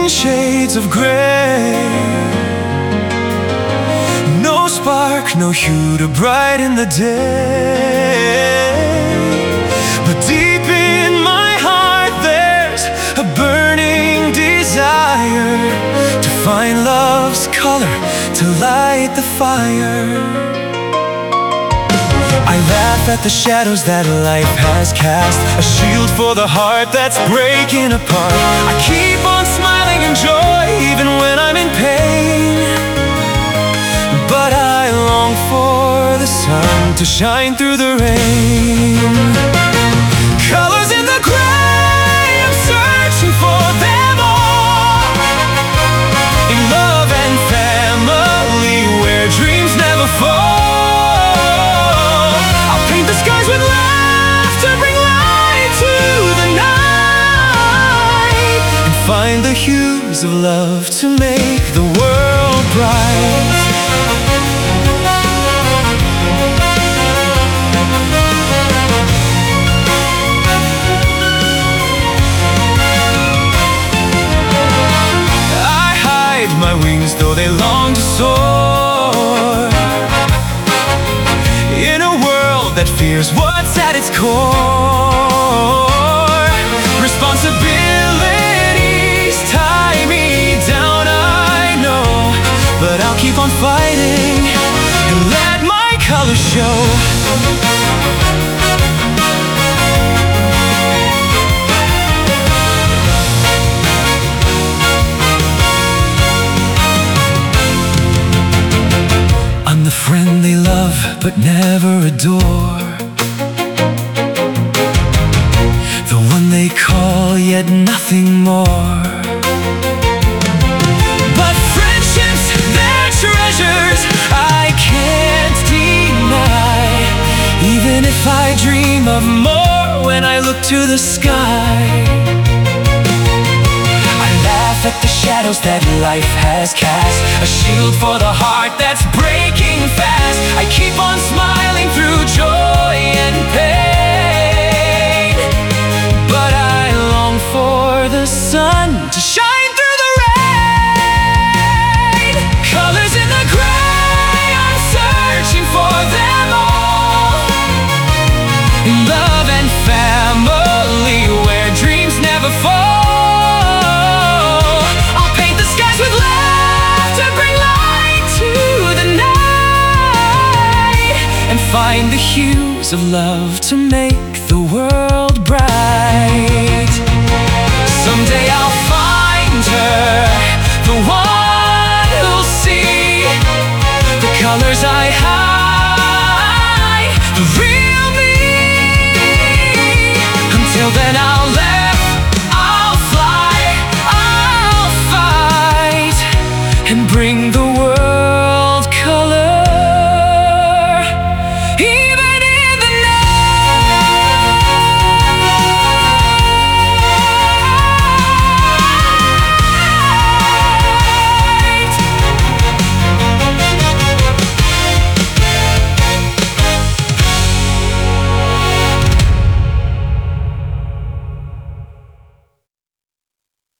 in shades of gray. No spark, no hue to brighten the day. But deep in my heart there's a burning desire to find love's color, to light the fire. I laugh at the shadows that life has cast, a shield for the heart that's breaking apart. I keep on smiling in joy even when I'm in pain, but I long for the sun to shine through the rain. Colors in the gray, I'm searching for them all, in love and family where dreams never fall. The skies with laughter, bring light to the night, and find the hues of love to make the world bright. I hide my wings though they long to soar, in a world that fears what's at its core. Responsibilities tie me down, I know, but I'll keep on fighting and let my colors show. I'm the friend they love but never adore, the one they call yet nothing more. But friendships, they're treasures I can't deny, even if I dream of more when I look to the sky. At the shadows that life has cast, a shield for the heart that's breaking fast. I keep on smiling through joy and pain, but I long for the sun to shine through the rain. Colors in the gray, I'm searching for them all, in love and family where dreams never fall. Find the hues of love to make